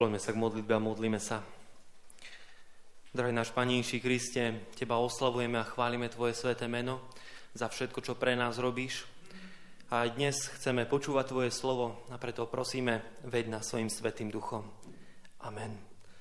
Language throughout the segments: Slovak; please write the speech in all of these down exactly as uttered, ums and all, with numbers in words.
Poďme sa k modlitbe a modlíme sa. Drahý náš Pane Ježiši Kriste, Teba oslavujeme a chválime Tvoje sväté meno za všetko, čo pre nás robíš. A aj dnes chceme počúvať Tvoje slovo a preto prosíme, veď nás svojim svätým duchom. Amen.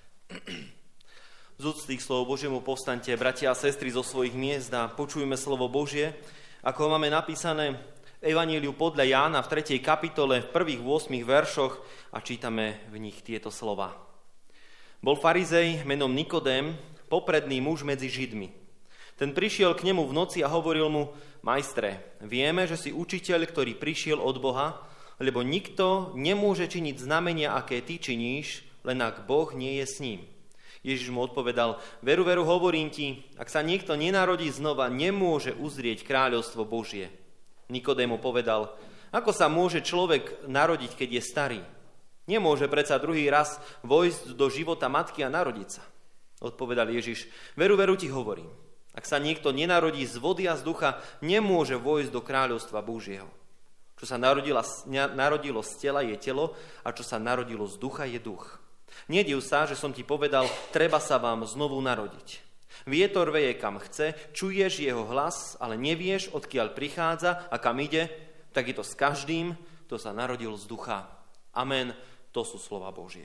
Z úctých slov Božiemu povstaňte, bratia a sestry, zo svojich miest a počujme slovo Božie, ako ho máme napísané v Evaníliu podľa Jána v tretej kapitole v prvých ôsmich veršoch a čítame v nich tieto slova. Bol farizej menom Nikodém, popredný muž medzi Židmi. Ten prišiel k nemu v noci a hovoril mu: Majstre, vieme, že si učiteľ, ktorý prišiel od Boha, lebo nikto nemôže činiť znamenia, aké ty činíš, len ak Boh nie je s ním. Ježiš mu odpovedal: Veru, veru, hovorím ti, ak sa niekto nenarodí znova, nemôže uzrieť kráľovstvo Božie. Nikodém mu povedal: Ako sa môže človek narodiť, keď je starý? Nemôže predsa druhý raz vojsť do života matky a narodiť sa. Odpovedal Ježiš: Veru, veru ti hovorím, ak sa niekto nenarodí z vody a z ducha, nemôže vojsť do kráľovstva Božieho. Čo sa narodilo, narodilo z tela, je telo, a čo sa narodilo z ducha, je duch. Nediv sa, že som ti povedal, treba sa vám znovu narodiť. Vietor veje kam chce, čuješ jeho hlas, ale nevieš, odkiaľ prichádza a kam ide, tak je to s každým, kto sa narodil z ducha. Amen. To sú slova Božie.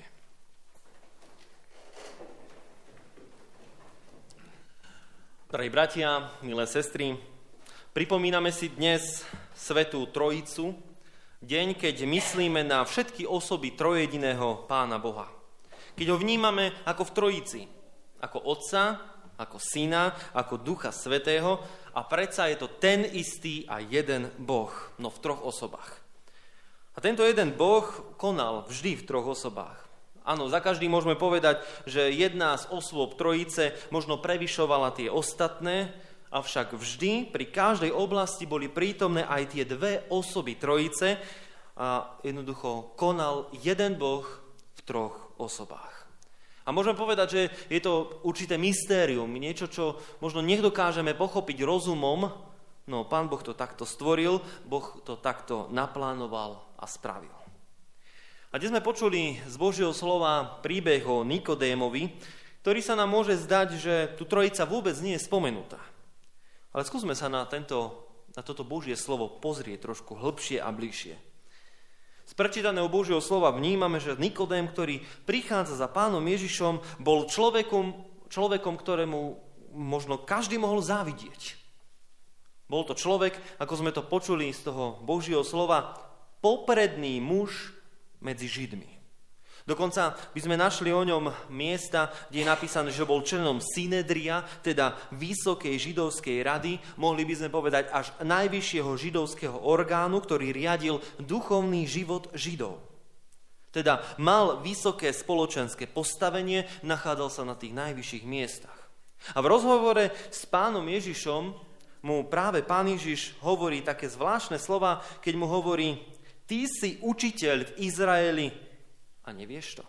Drahí bratia, milé sestry, pripomíname si dnes Svätú Trojicu, deň, keď myslíme na všetky osoby trojjediného Pána Boha. Keď ho vnímame ako v Trojici, ako Otca, ako Syna, ako Ducha Svätého, a predsa je to ten istý a jeden Boh, no v troch osobách. A tento jeden Boh konal vždy v troch osobách. Áno, za každý môžeme povedať, že jedna z osôb Trojice možno prevyšovala tie ostatné, avšak vždy pri každej oblasti boli prítomné aj tie dve osoby Trojice a jednoducho konal jeden Boh v troch osobách. A môžeme povedať, že je to určité mystérium, niečo, čo možno nedokážeme pochopiť rozumom, no Pán Boh to takto stvoril, Boh to takto naplánoval a spravil. A dnes sme počuli z Božieho slova príbeh o Nikodémovi, ktorý sa nám môže zdať, že tu trojica vôbec nie je spomenutá. Ale skúsme sa na, tento, na toto Božie slovo pozrieť trošku hlbšie a bližšie. Z prečítaného Božieho slova vnímame, že Nikodém, ktorý prichádza za Pánom Ježišom, bol človekom, človekom, ktorému možno každý mohol závidieť. Bol to človek, ako sme to počuli z toho Božieho slova, popredný muž medzi Židmi. Dokonca by sme našli o ňom miesta, kde je napísané, že bol členom Synedria, teda Vysokej židovskej rady, mohli by sme povedať až najvyššieho židovského orgánu, ktorý riadil duchovný život Židov. Teda mal vysoké spoločenské postavenie, nachádzal sa na tých najvyšších miestach. A v rozhovore s Pánom Ježišom mu práve Pán Ježiš hovorí také zvláštne slova, keď mu hovorí: Ty si učiteľ v Izraeli a nevieš to.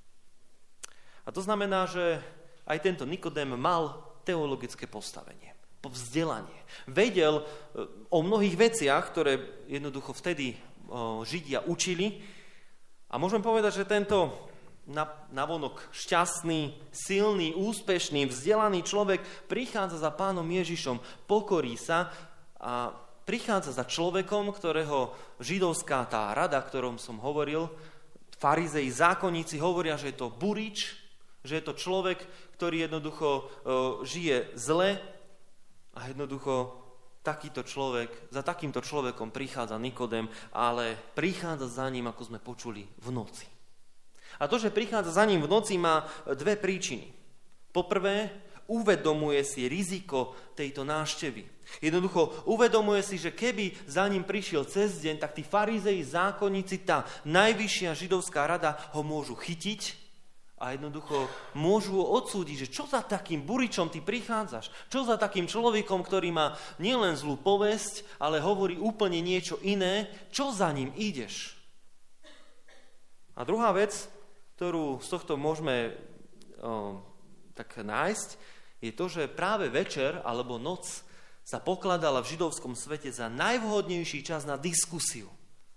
A to znamená, že aj tento Nikodém mal teologické postavenie, vzdelanie. Vedel o mnohých veciach, ktoré jednoducho vtedy Židia učili. A môžem povedať, že tento navonok šťastný, silný, úspešný, vzdelaný človek prichádza za Pánom Ježišom, pokorí sa a prichádza za človekom, ktorého židovská tá rada, ktorom som hovoril, farizei, zákonníci hovoria, že je to burič, že je to človek, ktorý jednoducho e, žije zle a jednoducho takýto človek, za takýmto človekom prichádza Nikodém, ale prichádza za ním, ako sme počuli, v noci. A to, že prichádza za ním v noci, má dve príčiny. Poprvé, uvedomuje si riziko tejto návštevy. Jednoducho uvedomuje si, že keby za ním prišiel cez deň, tak tí farizei, zákonníci, tá najvyššia židovská rada ho môžu chytiť a jednoducho môžu ho odsúdiť, že čo za takým buričom ty prichádzaš? Čo za takým človekom, ktorý má nielen zlú povesť, ale hovorí úplne niečo iné? Čo za ním ideš? A druhá vec, ktorú z tohto môžeme o, tak nájsť, je to, že práve večer alebo noc sa pokladala v židovskom svete za najvhodnejší čas na diskusiu.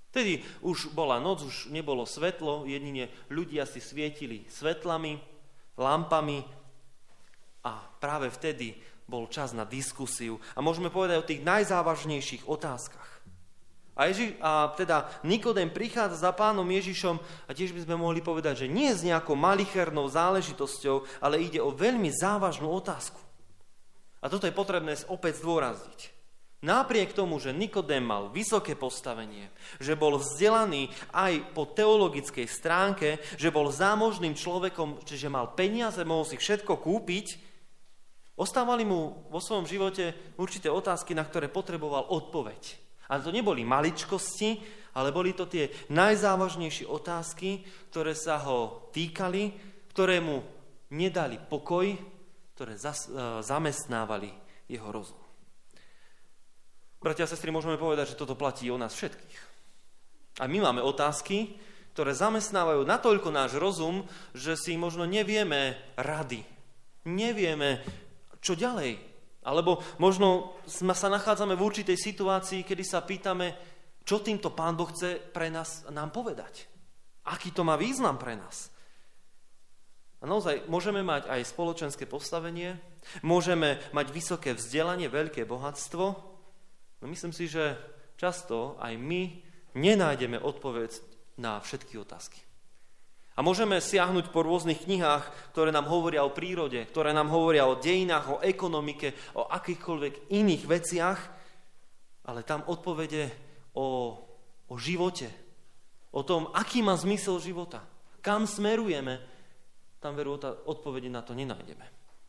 Vtedy už bola noc, už nebolo svetlo, jedine ľudia si svietili svetlami, lampami a práve vtedy bol čas na diskusiu. A môžeme povedať o tých najzávažnejších otázkach. A, Ježi, a teda Nikodém prichádza za pánom Ježišom a tiež by sme mohli povedať, že nie s nejakou malichernou záležitosťou, ale ide o veľmi závažnú otázku. A toto je potrebné opäť zdôrazniť. Napriek tomu, že Nikodém mal vysoké postavenie, že bol vzdelaný aj po teologickej stránke, že bol zámožným človekom, čiže mal peniaze, mohol si všetko kúpiť, ostávali mu vo svojom živote určité otázky, na ktoré potreboval odpoveď. A to neboli maličkosti, ale boli to tie najzávažnejšie otázky, ktoré sa ho týkali, ktoré mu nedali pokoj, ktoré zas, e, zamestnávali jeho rozum. Bratia a sestry, môžeme povedať, že toto platí o nás všetkých. A my máme otázky, ktoré zamestnávajú natoľko náš rozum, že si možno nevieme rady. Nevieme, čo ďalej. Alebo možno sa nachádzame v určitej situácii, kedy sa pýtame, čo týmto Pán Boh chce pre nás nám povedať. Aký to má význam pre nás. A naozaj môžeme mať aj spoločenské postavenie, môžeme mať vysoké vzdelanie, veľké bohatstvo. No myslím si, že často aj my nenájdeme odpoveď na všetky otázky. A môžeme siahnuť po rôznych knihách, ktoré nám hovoria o prírode, ktoré nám hovoria o dejinách, o ekonomike, o akýchkoľvek iných veciach, ale tam odpovede o, o živote, o tom, aký má zmysel života, kam smerujeme, tam veru odpovede na to nenájdeme.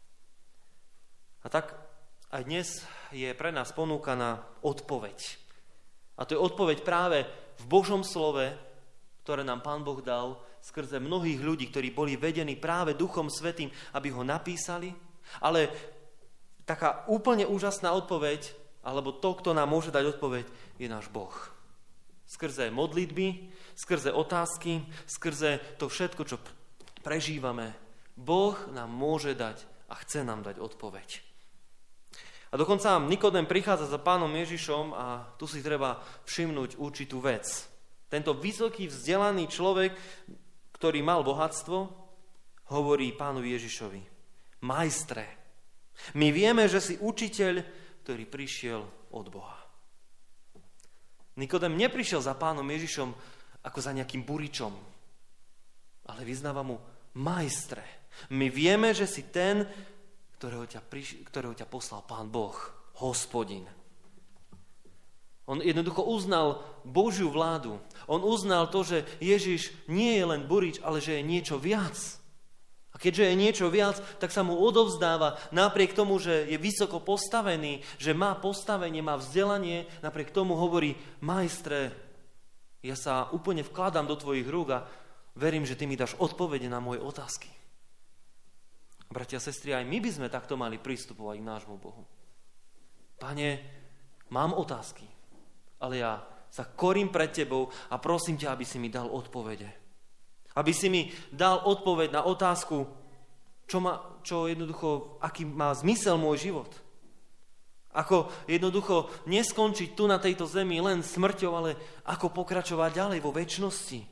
A tak aj dnes je pre nás ponúkaná odpoveď. A to je odpoveď práve v Božom slove, ktoré nám Pán Boh dal skrze mnohých ľudí, ktorí boli vedení práve Duchom Svätým, aby ho napísali. Ale taká úplne úžasná odpoveď, alebo to, kto nám môže dať odpoveď, je náš Boh. Skrze modlitby, skrze otázky, skrze to všetko, čo prežívame, Boh nám môže dať a chce nám dať odpoveď. A dokonca Nikodém prichádza za pánom Ježišom a tu si treba všimnúť určitú vec. Tento vysoký vzdelaný človek, ktorý mal bohatstvo, hovorí pánovi Ježišovi: Majstre, my vieme, že si učiteľ, ktorý prišiel od Boha. Nikodém neprišiel za pánom Ježišom ako za nejakým buričom, ale vyznáva mu: Majstre, my vieme, že si ten, ktorého ťa, priš- ktorého ťa poslal Pán Boh, Hospodin. On jednoducho uznal Božiu vládu. On uznal to, že Ježiš nie je len burič, ale že je niečo viac. A keďže je niečo viac, tak sa mu odovzdáva napriek tomu, že je vysoko postavený, že má postavenie, má vzdelanie, napriek tomu hovorí: Majstre, ja sa úplne vkladám do tvojich rúk a verím, že ty mi dáš odpovede na moje otázky. Bratia a sestry, aj my by sme takto mali pristupovať k nášmu Bohu. Pane, mám otázky, ale ja sa korím pred tebou a prosím ťa, aby si mi dal odpovede. Aby si mi dal odpoveď na otázku, čo, má, čo jednoducho, aký má zmysel môj život. Ako jednoducho neskončiť tu na tejto zemi len smrťou, ale ako pokračovať ďalej vo večnosti.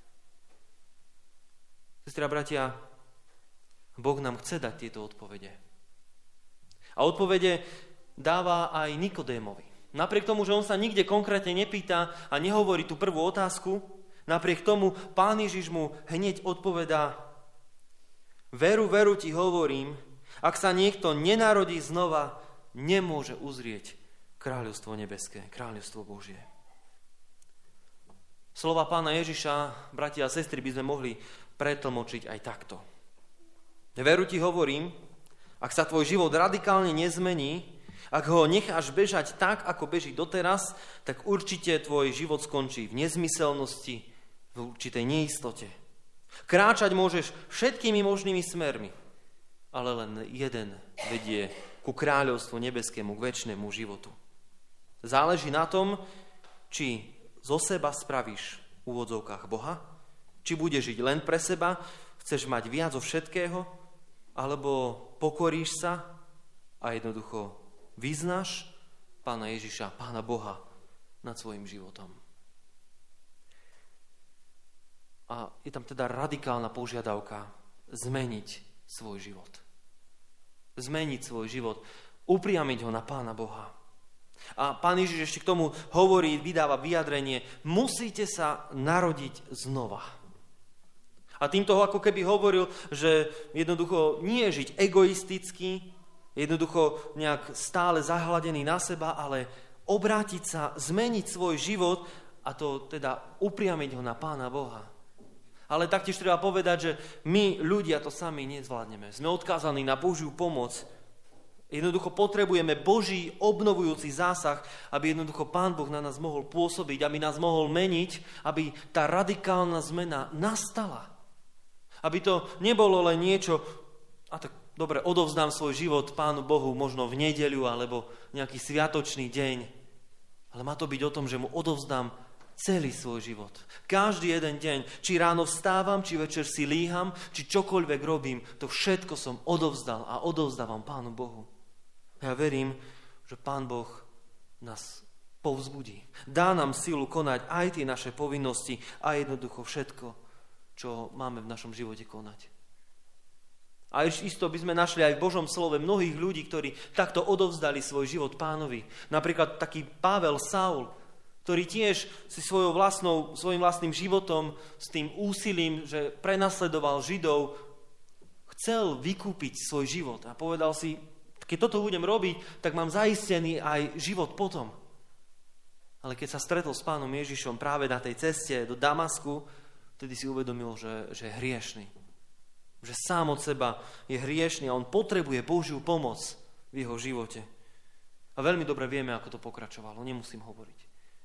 Sestri a bratia, Boh nám chce dať tieto odpovede. A odpovede dáva aj Nikodémovi. Napriek tomu, že on sa nikde konkrétne nepýta a nehovorí tú prvú otázku, napriek tomu Pán Ježiš mu hneď odpovedá: Veru, veru ti hovorím, ak sa niekto nenarodí znova, nemôže uzrieť kráľovstvo nebeské, kráľovstvo Božie. Slova Pána Ježiša, bratia a sestry, by sme mohli pretlmočiť aj takto. Veru ti hovorím, ak sa tvoj život radikálne nezmení, ak ho necháš bežať tak, ako beží doteraz, tak určite tvoj život skončí v nezmyselnosti, v určitej neistote. Kráčať môžeš všetkými možnými smermi, ale len jeden vedie ku kráľovstvu nebeskému, k večnému životu. Záleží na tom, či zo seba spravíš v úvodzovkách Boha, či budeš žiť len pre seba, chceš mať viac zo všetkého, alebo pokoríš sa a jednoducho vyznáš Pána Ježiša, Pána Boha nad svojim životom. A je tam teda radikálna požiadavka zmeniť svoj život. Zmeniť svoj život, upriamiť ho na Pána Boha. A Pán Ježiš ešte k tomu hovorí, vydáva vyjadrenie, musíte sa narodiť znova. A týmto ho ako keby hovoril, že jednoducho nie je žiť egoisticky, jednoducho nejak stále zahladený na seba, ale obrátiť sa, zmeniť svoj život a to teda upriamiť ho na Pána Boha. Ale taktiež treba povedať, že my ľudia to sami nezvládneme. Sme odkázaní na Božiu pomoc. Jednoducho potrebujeme Boží obnovujúci zásah, aby jednoducho Pán Boh na nás mohol pôsobiť, aby nás mohol meniť, aby tá radikálna zmena nastala. Aby to nebolo len niečo, a tak dobre, odovzdám svoj život Pánu Bohu možno v nedeľu alebo nejaký sviatočný deň. Ale má to byť o tom, že mu odovzdám celý svoj život. Každý jeden deň, či ráno vstávam, či večer si líham, či čokoľvek robím, to všetko som odovzdal a odovzdávam Pánu Bohu. Ja verím, že Pán Boh nás povzbudí. Dá nám silu konať aj tie naše povinnosti a jednoducho všetko, čo máme v našom živote konať. A isto by sme našli aj v Božom slove mnohých ľudí, ktorí takto odovzdali svoj život Pánovi. Napríklad taký Pavel Saul, ktorý tiež si svojou vlastnou, svojim vlastným životom, s tým úsilím, že prenasledoval Židov, chcel vykúpiť svoj život. A povedal si, keď toto budem robiť, tak mám zaistený aj život potom. Ale keď sa stretol s Pánom Ježišom práve na tej ceste do Damasku, vtedy si uvedomil, že, že je hriešný. Že sám od seba je hriešný a on potrebuje Božiu pomoc v jeho živote. A veľmi dobre vieme, ako to pokračovalo, nemusím hovoriť.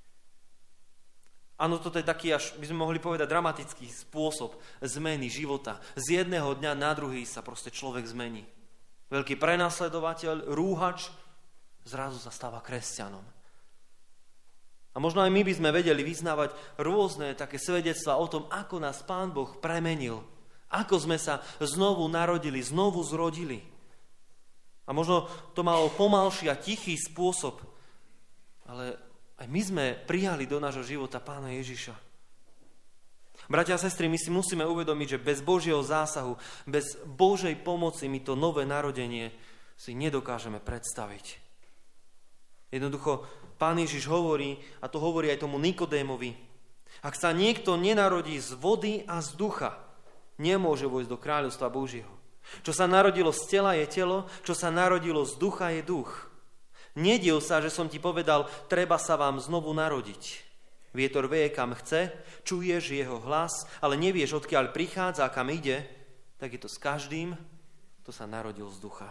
Áno, toto je taký, až by sme mohli povedať, dramatický spôsob zmeny života. Z jedného dňa na druhý sa proste človek zmení. Veľký prenasledovateľ, rúhač, zrazu sa stáva kresťanom. A možno aj my by sme vedeli vyznávať rôzne také svedectvá o tom, ako nás Pán Boh premenil. Ako sme sa znovu narodili, znovu zrodili. A možno to malo pomalší a tichý spôsob, ale aj my sme prijali do nášho života Pána Ježiša. Bratia a sestry, my si musíme uvedomiť, že bez Božieho zásahu, bez Božej pomoci my to nové narodenie si nedokážeme predstaviť. Jednoducho, Pán Ježiš hovorí, a to hovorí aj tomu Nikodémovi, ak sa niekto nenarodí z vody a z ducha, nemôže vojsť do kráľovstva Božieho. Čo sa narodilo z tela je telo, čo sa narodilo z ducha je duch. Nediv sa, že som ti povedal, treba sa vám znovu narodiť. Vietor veje, kam chce, čuješ jeho hlas, ale nevieš, odkiaľ prichádza a kam ide, tak je to s každým, kto sa narodil z ducha.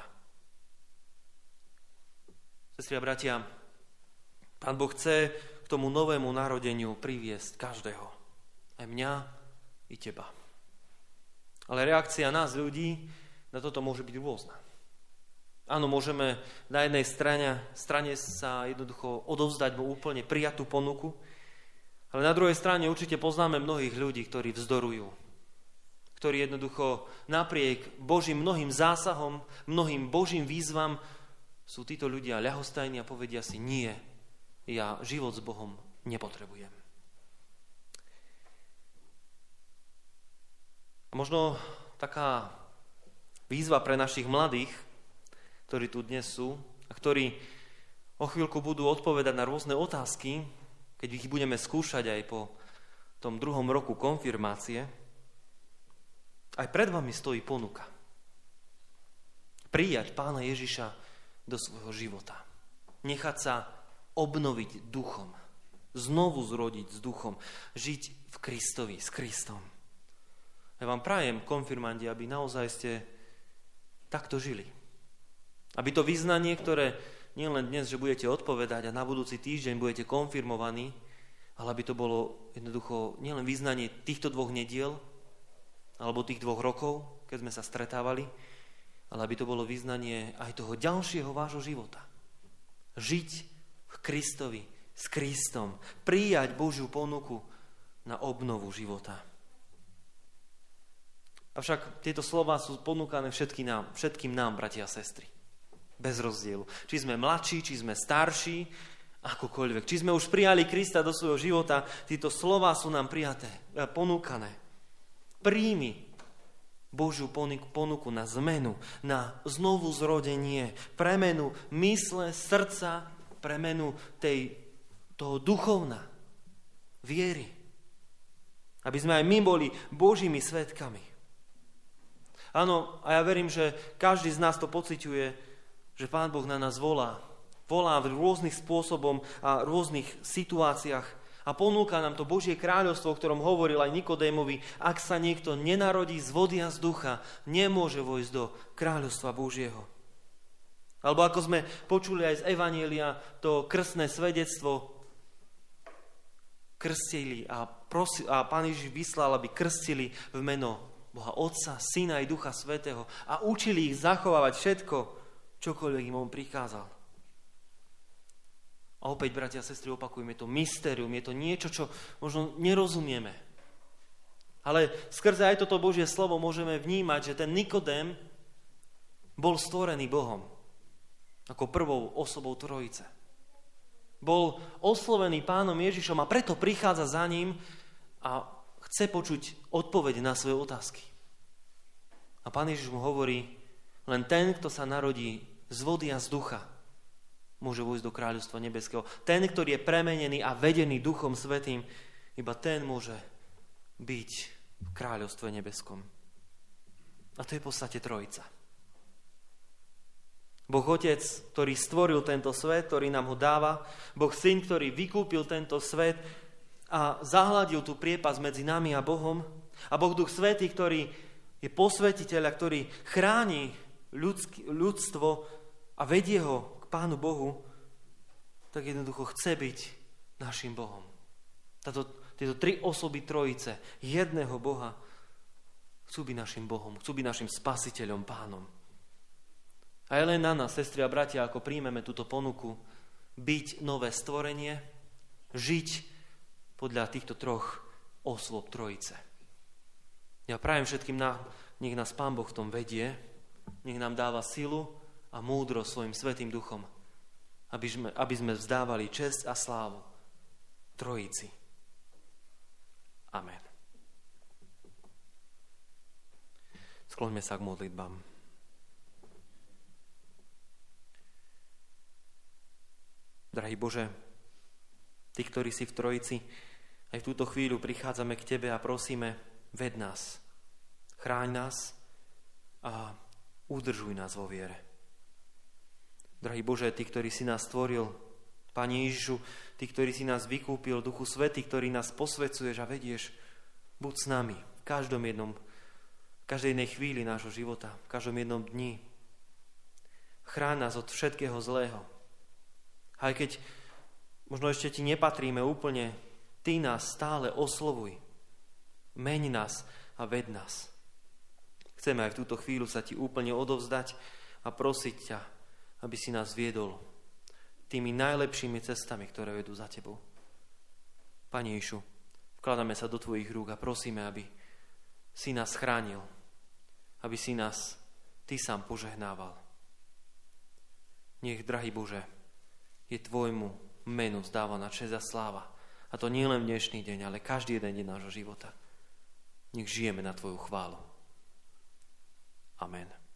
Sestri a bratia, Pán Boh chce k tomu novému narodeniu priviesť každého. Aj mňa, i teba. Ale reakcia nás ľudí na toto môže byť rôzna. Áno, môžeme na jednej strane, strane sa jednoducho odovzdať mu úplne prijatú ponuku, ale na druhej strane určite poznáme mnohých ľudí, ktorí vzdorujú. Ktorí jednoducho napriek Božím mnohým zásahom, mnohým Božím výzvam sú títo ľudia ľahostajní a povedia si nie, ja život s Bohom nepotrebujem. A možno taká výzva pre našich mladých, ktorí tu dnes sú a ktorí o chvíľku budú odpovedať na rôzne otázky, keď ich budeme skúšať aj po tom druhom roku konfirmácie, aj pred vami stojí ponuka. Prijať Pána Ježiša do svojho života. Nechať sa obnoviť duchom. Znovu zrodiť s duchom. Žiť v Kristovi, s Kristom. Ja vám prajem, konfirmandi, aby naozaj ste takto žili. Aby to vyznanie, ktoré nielen dnes, že budete odpovedať a na budúci týždeň budete konfirmovaní, ale aby to bolo jednoducho nielen vyznanie týchto dvoch nediel, alebo tých dvoch rokov, keď sme sa stretávali, ale aby to bolo vyznanie aj toho ďalšieho vášho života. Žiť v Kristovi, s Kristom, prijať Božiu ponuku na obnovu života. Avšak tieto slová sú ponúkané všetkým nám, všetkým nám, bratia a sestry. Bez rozdielu. Či sme mladší, či sme starší, akokoľvek. Či sme už prijali Krista do svojho života, tieto slová sú nám prijaté, ponúkané. Príjmi Božiu ponuku na zmenu, na znovu zrodenie, premenu mysle, srdca, premenu tej, toho duchovna, viery. Aby sme aj my boli Božími svedkami. Áno, a ja verím, že každý z nás to pociťuje, že Pán Boh na nás volá. Volá v rôznych spôsobom a rôznych situáciách a ponúka nám to Božie kráľovstvo, o ktorom hovoril aj Nikodémovi. Ak sa niekto nenarodí z vody a z ducha, nemôže vojsť do kráľovstva Božieho. Alebo ako sme počuli aj z Evanjelia, to krstné svedectvo, krstili a, prosi, a Pán Ježiš vyslal, aby krstili v meno Boha Otca, Syna i Ducha Svätého a učili ich zachovávať všetko, čokoľvek im on prikázal. A opäť, bratia a sestry, opakujem, je to mystérium, je to niečo, čo možno nerozumieme. Ale skrze aj toto Božie slovo môžeme vnímať, že ten Nikodém bol stvorený Bohom ako prvou osobou Trojice. Bol oslovený Pánom Ježišom a preto prichádza za ním a chce počuť odpovede na svoje otázky. A Pán Ježiš mu hovorí, len ten, kto sa narodí z vody a z ducha, môže vojsť do kráľovstva nebeského. Ten, ktorý je premenený a vedený Duchom Svätým, iba ten môže byť v kráľovstve nebeskom. A to je v podstate Trojica. Boh Otec, ktorý stvoril tento svet, ktorý nám ho dáva, Boh Syn, ktorý vykúpil tento svet a zahladil tú priepas medzi nami a Bohom, a Boh Duch Svätý, ktorý je posvetiteľ a ktorý chráni ľudský, ľudstvo a vedie ho k Pánu Bohu, tak jednoducho chce byť našim Bohom. Tato, tieto tri osoby Trojice, jedného Boha, chcú byť našim Bohom, chcú byť našim Spasiteľom, Pánom. A je len na nás, sestri a bratia, ako príjmeme túto ponuku, byť nové stvorenie, žiť podľa týchto troch osôb Trojice. Ja prajem všetkým nám, nech nás Pán Boh v tom vedie, nech nám dáva silu a múdro svojim Svätým Duchom, aby sme, aby sme vzdávali česť a slávu Trojici. Amen. Skloňme sa k modlitbám. Drahý Bože, Ty, ktorý si v Trojici, aj v túto chvíľu prichádzame k Tebe a prosíme, ved nás, chráň nás a udržuj nás vo viere. Drahý Bože, Ty, ktorý si nás stvoril, Pane Ježišu, Ty, ktorý si nás vykúpil, Duchu Svätý, ktorý nás posvedzuješ a vedieš, buď s nami v každom jednom, v každej jednej chvíli nášho života, v každom jednom dni. Chráň nás od všetkého zlého. Aj keď možno ešte Ti nepatríme úplne, Ty nás stále oslovuj. Meň nás a ved nás. Chceme aj v túto chvíľu sa Ti úplne odovzdať a prosiť ťa, aby si nás viedol tými najlepšími cestami, ktoré vedú za Tebou. Pane Ježišu, vkladáme sa do Tvojich rúk a prosíme, aby si nás chránil, aby si nás Ty sám požehnával. Nech, drahý Bože, je Tvojmu menu zdávaná česť a sláva. A to nie len v dnešný deň, ale každý jeden deň nášho života. Nech žijeme na Tvoju chválu. Amen.